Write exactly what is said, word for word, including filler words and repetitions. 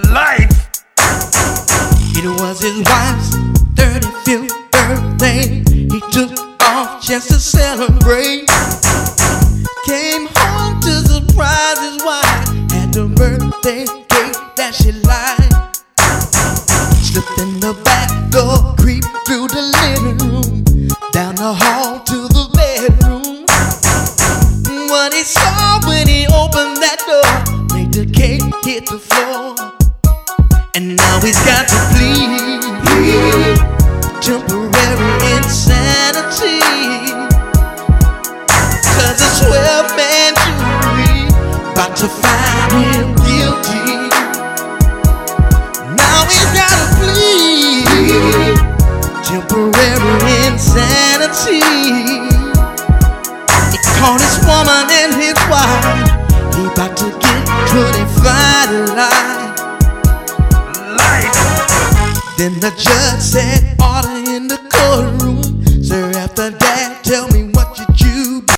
life. It was his wife's thirty-fifth birthday. He took off just to celebrate. Came home to surprise his wife. Had the birthday cake that she liked. Slipped in the back door, creeped through the living room, down the hall to the bedroom. What he saw when he opened that door made the cake hit the floor. And now he's got to plead temporary insanity, 'cause a twelve-man jury about to find him guilty. Now he's got to plead temporary insanity. He caught his woman and his wife. He about to get twenty-five to life. Life. Then the judge said, order